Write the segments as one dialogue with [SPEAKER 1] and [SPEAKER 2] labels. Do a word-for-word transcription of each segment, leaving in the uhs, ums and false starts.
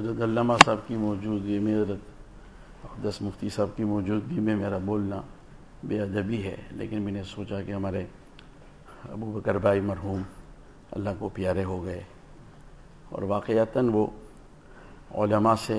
[SPEAKER 1] حضرت علامہ صاحب کی موجودگی میں، حضرت اقدس مفتی صاحب کی موجودگی میں میرا بولنا بے ادبی ہے، لیکن میں نے سوچا کہ ہمارے ابو بکر بھائی مرحوم اللہ کو پیارے ہو گئے، اور واقعتاً وہ علماء سے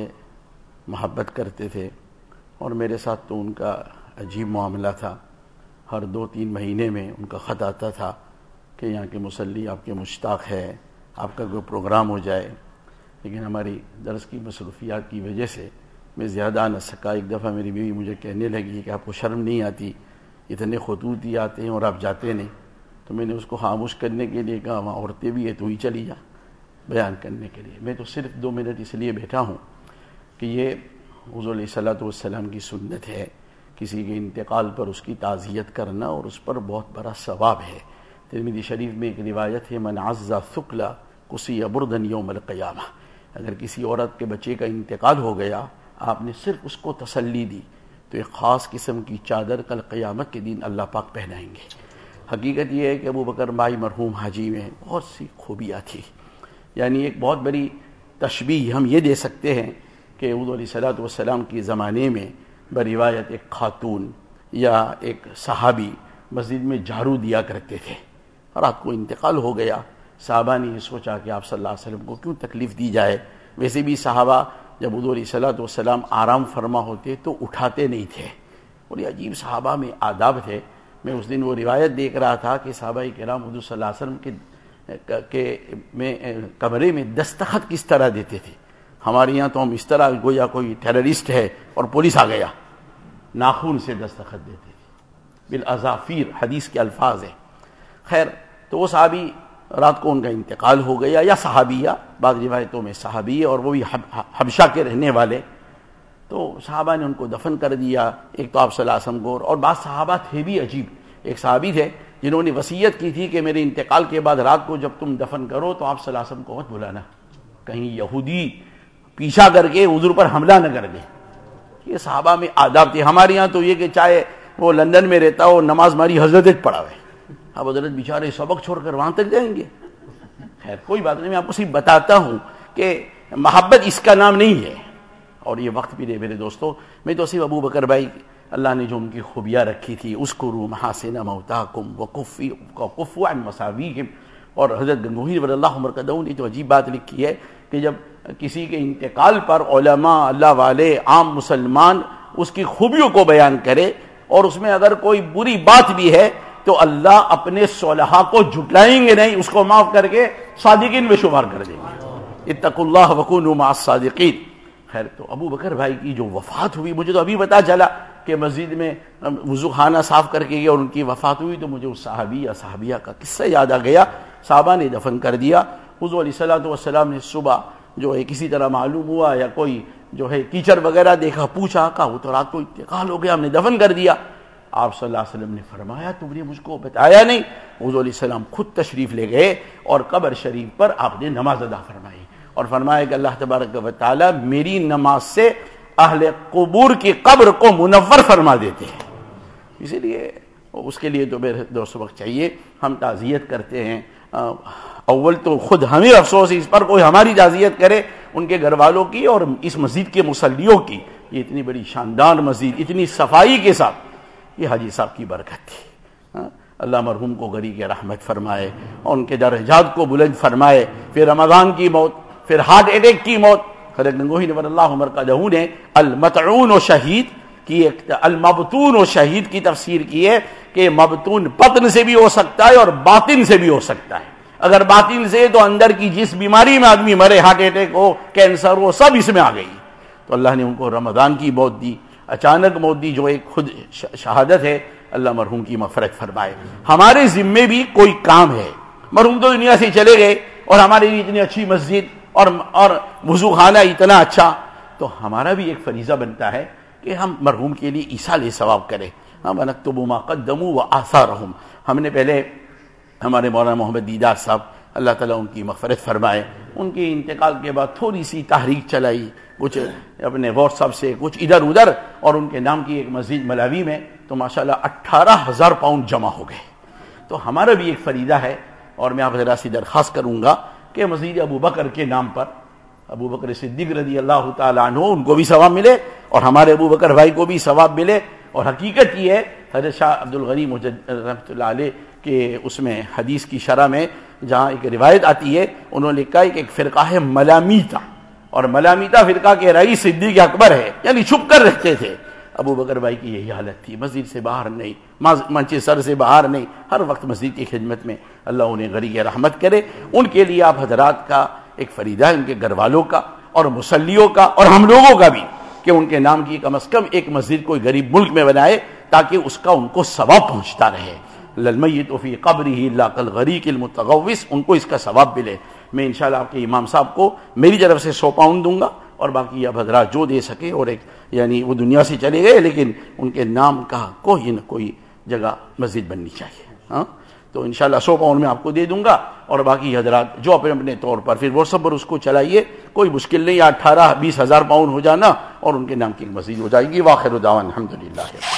[SPEAKER 1] محبت کرتے تھے، اور میرے ساتھ تو ان کا عجیب معاملہ تھا۔ ہر دو تین مہینے میں ان کا خط آتا تھا کہ یہاں کے مصلی آپ کے مشتاق ہے، آپ کا کوئی پروگرام ہو جائے، لیکن ہماری درس کی مصروفیات کی وجہ سے میں زیادہ آ نہ سکا۔ ایک دفعہ میری بیوی مجھے کہنے لگی کہ آپ کو شرم نہیں آتی، اتنے خطوط ہی آتے ہیں اور آپ جاتے نہیں؟ تو میں نے اس کو خاموش کرنے کے لیے کہا، وہاں عورتیں بھی ہیں، تو ہی چلی جا بیان کرنے کے لیے۔ میں تو صرف دو منٹ اس لیے بیٹھا ہوں کہ یہ حضور علیہ الصلوۃ والسلام کی سنت ہے، کسی کے انتقال پر اس کی تعزیت کرنا، اور اس پر بہت بڑا ثواب ہے۔ ترمذی شریف میں ایک روایت ہے، من عز ثقلا کسی بردن یوم القیامہ، اگر کسی عورت کے بچے کا انتقال ہو گیا، آپ نے صرف اس کو تسلی دی تو ایک خاص قسم کی چادر کل قیامت کے دن اللہ پاک پہنائیں گے۔ حقیقت یہ ہے کہ ابو بکر بھائی مرحوم حاجی میں بہت سی خوبیاں تھی، یعنی ایک بہت بڑی تشبیہ ہم یہ دے سکتے ہیں کہ حضور علیہ الصلوۃ والسلام کے زمانے میں بروایت ایک خاتون یا ایک صحابی مسجد میں جھاڑو دیا کرتے تھے، رات کو انتقال ہو گیا، صحابہ نے یہ سوچا کہ آپ صلی اللہ علیہ وسلم کو کیوں تکلیف دی جائے۔ ویسے بھی صحابہ جب حضور علیہ الصلوۃ والسلام آرام فرما ہوتے تو اٹھاتے نہیں تھے، اور یہ عجیب صحابہ میں آداب تھے۔ میں اس دن وہ روایت دیکھ رہا تھا کہ صحابہ کرام حضور صلی اللہ علیہ وسلم کے کے میں کمرے میں دستخط کس طرح دیتے تھے۔ ہمارے یہاں تو ہم اس طرح گویا کوئی ٹیررسٹ ہے اور پولیس آ گیا، ناخون سے دستخط دیتے تھے، بالاظافیر حدیث کے الفاظ ہیں۔ خیر، تو وہ صحابی رات کو ان کا انتقال ہو گیا، یا صحابیہ، بعض روایتوں میں صحابی، اور وہ بھی حبشہ کے رہنے والے۔ تو صحابہ نے ان کو دفن کر دیا، ایک تو آپ صلی اللہ علیہ وسلم کو، اور بعض صحابہ تھے بھی عجیب۔ ایک صحابی تھے جنہوں نے وصیت کی تھی کہ میرے انتقال کے بعد رات کو جب تم دفن کرو تو آپ صلی اللہ علیہ وسلم کو مت بلانا، کہیں یہودی پیچھا کر کے حضور پر حملہ نہ کر دے۔ یہ صحابہ میں آداب تھے۔ ہمارے یہاں تو یہ کہ چاہے وہ لندن میں رہتا ہو، نماز ماری حضرت پڑھا ہوئے، اب حضرت بیچارے سبق چھوڑ کر وہاں تک جائیں گے؟ خیر کوئی بات نہیں، میں آپ کو صرف بتاتا ہوں کہ محبت اس کا نام نہیں ہے۔ اور یہ وقت بھی دے میرے دوستو، میں تو صرف ابو بکر بھائی اللہ نے جو ان کی خوبیاں رکھی تھی، اذکروا محاسن موتاکم وکفوا عن مساویہم، اور حضرت گنگوہی رضی اللہ عنہ نے تو عجیب بات لکھی ہے کہ جب کسی کے انتقال پر علماء، اللہ والے، عام مسلمان اس کی خوبیوں کو بیان کرے، اور اس میں اگر کوئی بری بات بھی ہے تو اللہ اپنے صلحاء کو جھٹلائیں گے نہیں، اس کو معاف کر کے صادقین میں شمار کر دیں گے۔ اتقوا اللہ وکونوا مع الصادقین۔ خیر، تو ابو بکر بھائی کی جو وفات ہوئی، مجھے تو ابھی پتا چلا کہ مسجد میں وضو خانہ صاف کر کے گیا اور ان کی وفات ہوئی، تو مجھے اس صحابی یا صحابیہ کا قصہ یاد آ گیا۔ صحابہ نے دفن کر دیا۔ حضور علیہ الصلوۃ والسلام نے صبح جو ہے کسی طرح معلوم ہوا یا کوئی جو ہے کیچڑ وغیرہ دیکھا، پوچھا، کہا وہ تو رات کو انتقال ہو گیا، ہم نے دفن کر دیا۔ آپ صلی اللہ علیہ وسلم نے فرمایا تم نے مجھ کو بتایا نہیں؟ حضور علیہ السلام خود تشریف لے گئے اور قبر شریف پر آپ نے نماز ادا فرمائی، اور فرمایا کہ اللہ تبارک و تعالی میری نماز سے اہل قبور کی قبر کو منور فرما دیتے ہیں۔ اسی لیے اس کے لیے تو میرے دوست وقت چاہیے، ہم تعزیت کرتے ہیں۔ اول تو خود ہمیں افسوس ہے اس پر، کوئی ہماری تعزیت کرے، ان کے گھر والوں کی اور اس مسجد کے مصلیوں کی۔ یہ اتنی بڑی شاندار مسجد، اتنی صفائی کے ساتھ، یہ حاجی صاحب کی برکت تھی۔ اللہ مرحوم کو غری کے رحمت فرمائے اور ان کے درجات کو بلند فرمائے۔ پھر رمضان کی موت، پھر ہارٹ اٹیک کی موت۔ حضرت گنگوہی رضی اللہ عنہ نے المطعون و شہید کی ایک المبتون و شہید کی تفسیر کی ہے کہ مبتون بطن سے بھی ہو سکتا ہے اور باطن سے بھی ہو سکتا ہے۔ اگر باطن سے تو اندر کی جس بیماری میں آدمی مرے، ہارٹ اٹیک ہو، کینسر ہو، سب اس میں آ گئی۔ تو اللہ نے ان کو رمضان کی موت دی، اچانک موت دی، جو ایک خود شہادت ہے۔ اللہ مرحوم کی مغفرت فرمائے۔ ہمارے ذمے بھی کوئی کام ہے، مرحوم تو دنیا سے چلے گئے اور ہمارے لیے اتنی اچھی مسجد اور اور وضو خانہ اتنا اچھا، تو ہمارا بھی ایک فریضہ بنتا ہے کہ ہم مرحوم کے لیے ایصال ثواب کریں۔ ہم نکتب ما قدموا وآثارهم، ہم نے پہلے ہمارے مولانا محمد دیدار صاحب اللہ تعالیٰ ان کی مغفرت فرمائے، ان کے انتقال کے بعد تھوڑی سی تحریک چلائی، کچھ اپنے واٹس ایپ سے، کچھ ادھر ادھر، اور ان کے نام کی ایک مسجد ملاوی میں تو ماشاءاللہ اٹھارہ ہزار پاؤنڈ جمع ہو گئے۔ تو ہمارا بھی ایک فریضہ ہے، اور میں آپ ذرا سی درخواست کروں گا کہ مسجد ابو بکر کے نام پر ابو بکر صدیق رضی اللہ تعالیٰ عنہ ان کو بھی ثواب ملے اور ہمارے ابو بکر بھائی کو بھی ثواب ملے. اور حقیقت یہ ہے حضرت شاہ عبد الغنی رحمۃ اللہ علیہ کہ اس میں حدیث کی شرح میں جہاں ایک روایت آتی ہے انہوں نے لکھا ہے کہ ایک فرقہ ہے ملامیتا، اور ملامیتا فرقہ کے رئیس صدیق اکبر ہے، یعنی چھپ کر رہتے تھے. ابو بکر بھائی کی یہی حالت تھی، مسجد سے باہر نہیں، منچ سر سے باہر نہیں، ہر وقت مسجد کی خدمت میں. اللہ انہیں غریق رحمت کرے. ان کے لیے آپ حضرات کا ایک فریضہ ہے، ان کے گھر والوں کا اور مسلیوں کا اور ہم لوگوں کا بھی، کہ ان کے نام کی کم از کم ایک مسجد کوئی غریب ملک میں بنائے تاکہ اس کا ان کو ثواب پہنچتا رہے. للمیت فی قبرہ الا کالغریق المتغوث، ان کو اس کا ثواب ملے. میں انشاءاللہ آپ کے امام صاحب کو میری طرف سے سو پاؤنڈ دوں گا، اور باقی اب حضرات جو دے سکے. اور ایک یعنی وہ دنیا سے چلے گئے لیکن ان کے نام کا کوئی نہ کوئی جگہ مسجد بننی چاہیے. ہاں تو انشاءاللہ سو پاؤنڈ میں آپ کو دے دوں گا، اور باقی حضرات جو اپنے اپنے طور پر پھر واٹس ایپ پر اس کو چلائیے. کوئی مشکل نہیں، اٹھارہ بیس ہزار پاؤنڈ ہو جانا اور ان کے نام کی ایک مسجد ہو جائے گی. واخر دعوانا الحمدللہ.